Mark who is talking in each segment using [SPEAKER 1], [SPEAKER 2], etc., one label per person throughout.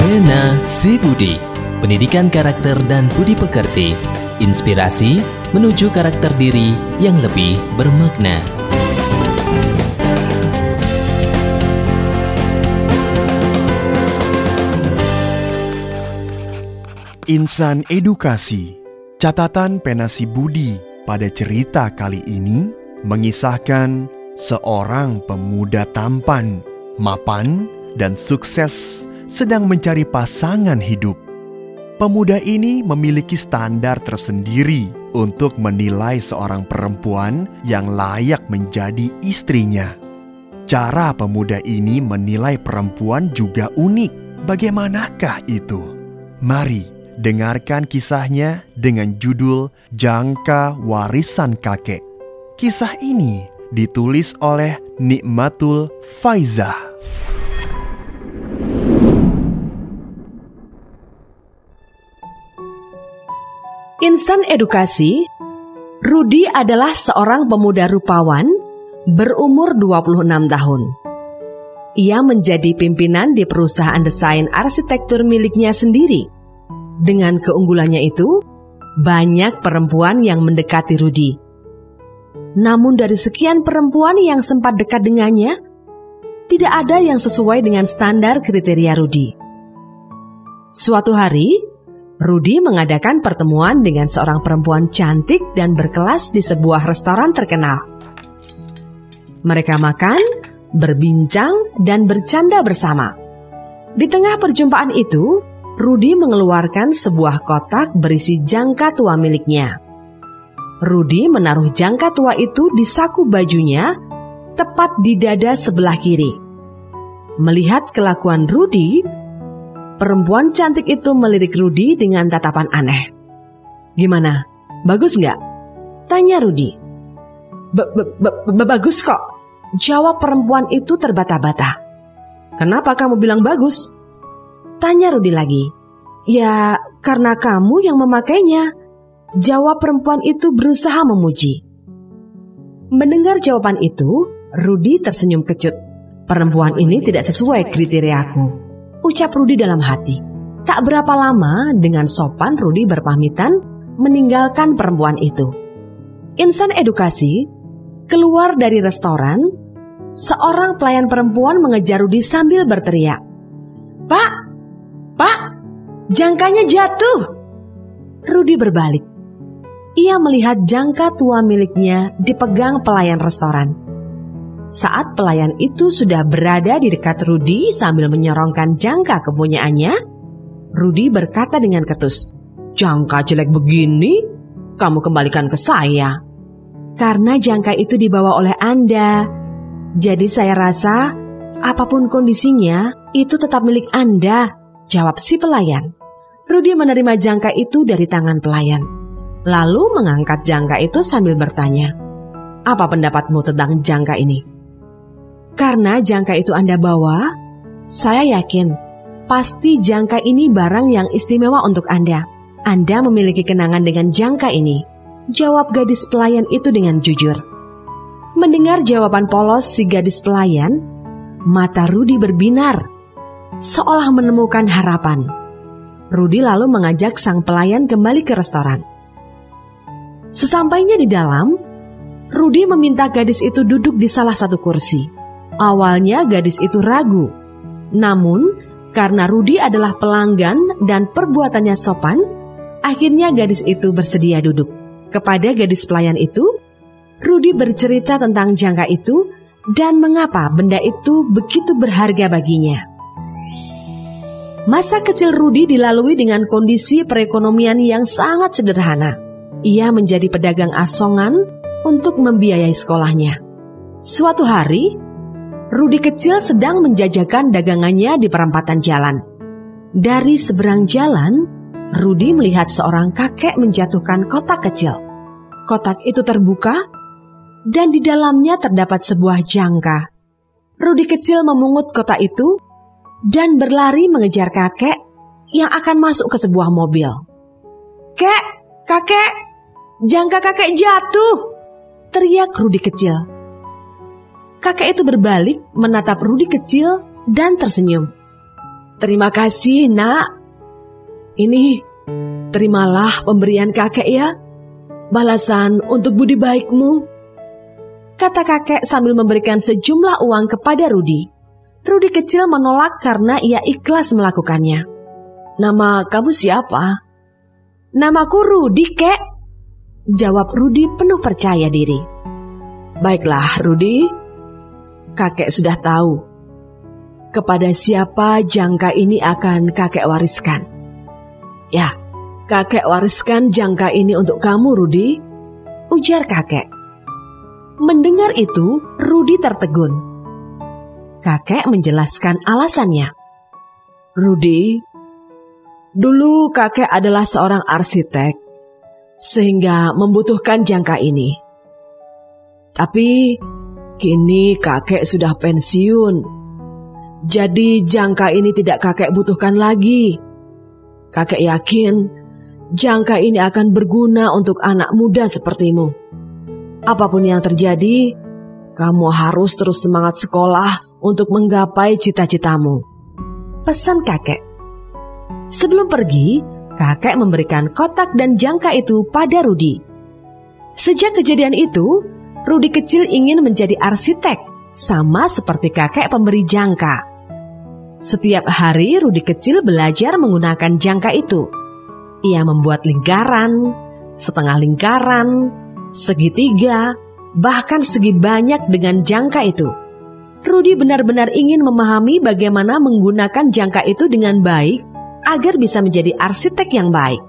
[SPEAKER 1] Pena Si Budi, pendidikan karakter dan budi pekerti, inspirasi menuju karakter diri yang lebih bermakna.
[SPEAKER 2] Insan Edukasi. Catatan Pena Si Budi pada cerita kali ini mengisahkan seorang pemuda tampan, mapan, dan sukses sedang mencari pasangan hidup. Pemuda ini memiliki standar tersendiri untuk menilai seorang perempuan yang layak menjadi istrinya. Cara pemuda ini menilai perempuan juga unik. Bagaimanakah itu? Mari dengarkan kisahnya dengan judul Jangka Warisan Kakek. Kisah ini ditulis oleh Nikmatul Faizah.
[SPEAKER 3] Insan edukasi, Rudi adalah seorang pemuda rupawan berumur 26 tahun. Ia menjadi pimpinan di perusahaan desain arsitektur miliknya sendiri. Dengan keunggulannya itu, banyak perempuan yang mendekati Rudi. Namun dari sekian perempuan yang sempat dekat dengannya, tidak ada yang sesuai dengan standar kriteria Rudi. Suatu hari, Rudi mengadakan pertemuan dengan seorang perempuan cantik dan berkelas di sebuah restoran terkenal. Mereka makan, berbincang, dan bercanda bersama. Di tengah perjumpaan itu, Rudi mengeluarkan sebuah kotak berisi jangka tua miliknya. Rudi menaruh jangka tua itu di saku bajunya, tepat di dada sebelah kiri. Melihat kelakuan Rudi, perempuan cantik itu melirik Rudi dengan tatapan aneh. "Gimana? Bagus nggak?" tanya Rudi. Bagus kok," jawab perempuan itu terbata-bata. "Kenapa kamu bilang bagus?" tanya Rudi lagi. "Ya, karena kamu yang memakainya," jawab perempuan itu berusaha memuji. Mendengar jawaban itu, Rudi tersenyum kecut. "Perempuan ini tidak sesuai kriteriaku," ucap Rudi dalam hati. Tak berapa lama, dengan sopan Rudi berpamitan meninggalkan perempuan itu. Insan edukasi keluar dari restoran. Seorang pelayan perempuan mengejar Rudi sambil berteriak, Pak, jangkanya jatuh." Rudi berbalik. Ia melihat jangka tua miliknya dipegang pelayan restoran. Saat pelayan itu sudah berada di dekat Rudi sambil menyorongkan jangka kepunyaannya, Rudi berkata dengan ketus, "Jangka jelek begini, kamu kembalikan ke saya. Karena jangka itu dibawa oleh Anda. Jadi saya rasa apapun kondisinya, itu tetap milik Anda," jawab si pelayan. Rudi menerima jangka itu dari tangan pelayan, lalu mengangkat jangka itu sambil bertanya, "Apa pendapatmu tentang jangka ini?" "Karena jangka itu Anda bawa, saya yakin pasti jangka ini barang yang istimewa untuk Anda. Anda memiliki kenangan dengan jangka ini," jawab gadis pelayan itu dengan jujur. Mendengar jawaban polos si gadis pelayan, mata Rudi berbinar, seolah menemukan harapan. Rudi lalu mengajak sang pelayan kembali ke restoran. Sesampainya di dalam, Rudi meminta gadis itu duduk di salah satu kursi. Awalnya gadis itu ragu, namun karena Rudi adalah pelanggan dan perbuatannya sopan, akhirnya gadis itu bersedia duduk. Kepada gadis pelayan itu, Rudi bercerita tentang jangka itu dan mengapa benda itu begitu berharga baginya. Masa kecil Rudi dilalui dengan kondisi perekonomian yang sangat sederhana. Ia menjadi pedagang asongan untuk membiayai sekolahnya. Suatu hari, Rudi kecil sedang menjajakan dagangannya di perempatan jalan. Dari seberang jalan, Rudi melihat seorang kakek menjatuhkan kotak kecil. Kotak itu terbuka dan di dalamnya terdapat sebuah jangka. Rudi kecil memungut kotak itu dan berlari mengejar kakek yang akan masuk ke sebuah mobil. Kakek, jangka kakek jatuh!" teriak Rudi kecil. Kakek itu berbalik menatap Rudi kecil dan tersenyum. Terima kasih, Nak. Ini, terimalah pemberian kakek ya. Balasan untuk budi baikmu, kata kakek sambil memberikan sejumlah uang kepada Rudi. Rudi kecil menolak karena ia ikhlas melakukannya. Nama kamu siapa? Namaku Rudi, kek, jawab Rudi penuh percaya diri. Baiklah, Rudi, kakek sudah tahu kepada siapa jangka ini akan kakek wariskan. Ya, kakek wariskan jangka ini untuk kamu, Rudi, ujar kakek. Mendengar itu, Rudi tertegun. Kakek menjelaskan alasannya. Rudi, dulu kakek adalah seorang arsitek, sehingga membutuhkan jangka ini. Tapi kini kakek sudah pensiun, jadi jangka ini tidak kakek butuhkan lagi. Kakek yakin jangka ini akan berguna untuk anak muda sepertimu. Apapun yang terjadi, kamu harus terus semangat sekolah untuk menggapai cita-citamu, pesan kakek. Sebelum pergi, kakek memberikan kotak dan jangka itu pada Rudi. Sejak kejadian itu, Rudi kecil ingin menjadi arsitek, sama seperti kakek pemberi jangka. Setiap hari Rudi kecil belajar menggunakan jangka itu. Ia membuat lingkaran, setengah lingkaran, segitiga, bahkan segi banyak dengan jangka itu. Rudi benar-benar ingin memahami bagaimana menggunakan jangka itu dengan baik agar bisa menjadi arsitek yang baik.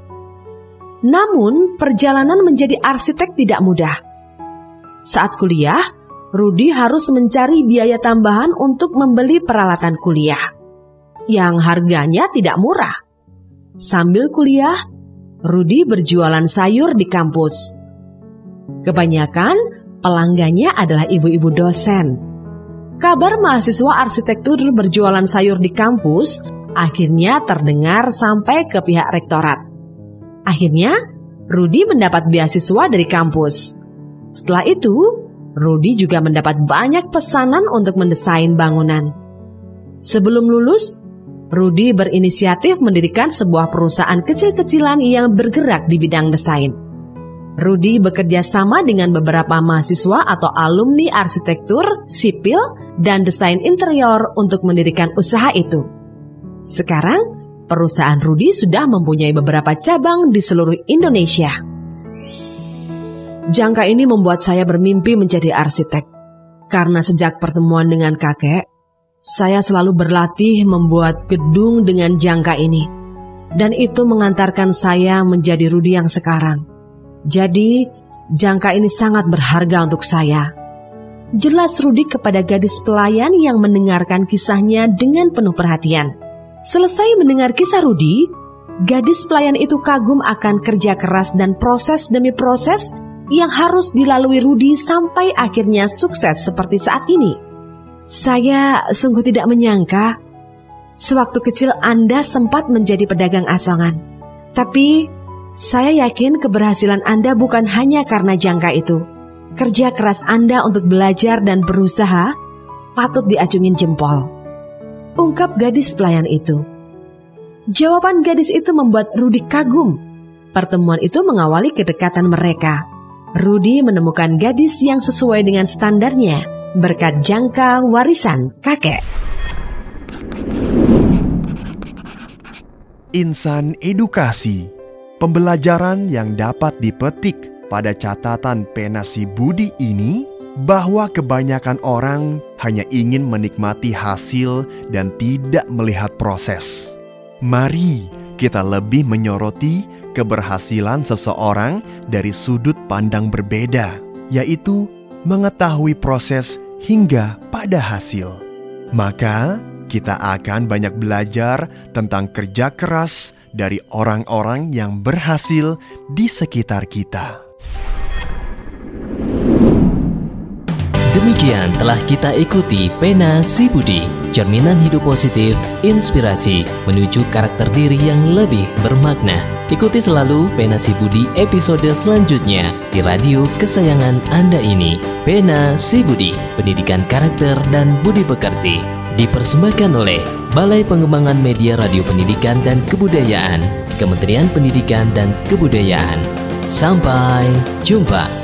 [SPEAKER 3] Namun, perjalanan menjadi arsitek tidak mudah. Saat kuliah, Rudi harus mencari biaya tambahan untuk membeli peralatan kuliah yang harganya tidak murah. Sambil kuliah, Rudi berjualan sayur di kampus. Kebanyakan pelanggannya adalah ibu-ibu dosen. Kabar mahasiswa arsitektur berjualan sayur di kampus akhirnya terdengar sampai ke pihak rektorat. Akhirnya, Rudi mendapat beasiswa dari kampus. Setelah itu, Rudi juga mendapat banyak pesanan untuk mendesain bangunan. Sebelum lulus, Rudi berinisiatif mendirikan sebuah perusahaan kecil-kecilan yang bergerak di bidang desain. Rudi bekerja sama dengan beberapa mahasiswa atau alumni arsitektur, sipil, dan desain interior untuk mendirikan usaha itu. Sekarang, perusahaan Rudi sudah mempunyai beberapa cabang di seluruh Indonesia. Jangka ini membuat saya bermimpi menjadi arsitek. Karena sejak pertemuan dengan kakek, saya selalu berlatih membuat gedung dengan jangka ini. Dan itu mengantarkan saya menjadi Rudi yang sekarang. Jadi, jangka ini sangat berharga untuk saya. Jelas Rudi kepada gadis pelayan yang mendengarkan kisahnya dengan penuh perhatian. Selesai mendengar kisah Rudi, gadis pelayan itu kagum akan kerja keras dan proses demi proses yang harus dilalui Rudi sampai akhirnya sukses seperti saat ini. Saya sungguh tidak menyangka sewaktu kecil Anda sempat menjadi pedagang asongan. Tapi saya yakin keberhasilan Anda bukan hanya karena jangka itu. Kerja keras Anda untuk belajar dan berusaha patut diacungin jempol, ungkap gadis pelayan itu. Jawaban gadis itu membuat Rudi kagum. Pertemuan itu mengawali kedekatan mereka. Rudi menemukan gadis yang sesuai dengan standarnya berkat jangka warisan kakek.
[SPEAKER 2] Insan edukasi, pembelajaran yang dapat dipetik pada catatan pena si Budi ini bahwa kebanyakan orang hanya ingin menikmati hasil dan tidak melihat proses. Mari kita lebih menyoroti keberhasilan seseorang dari sudut pandang berbeda, yaitu mengetahui proses hingga pada hasil. Maka kita akan banyak belajar tentang kerja keras dari orang-orang yang berhasil di sekitar kita.
[SPEAKER 1] Demikian telah kita ikuti Pena Si Budi, cerminan hidup positif, inspirasi menuju karakter diri yang lebih bermakna. Ikuti selalu Pena Si Budi episode selanjutnya di radio kesayangan Anda ini. Pena Si Budi, pendidikan karakter dan budi pekerti, dipersembahkan oleh Balai Pengembangan Media Radio Pendidikan dan Kebudayaan, Kementerian Pendidikan dan Kebudayaan. Sampai jumpa.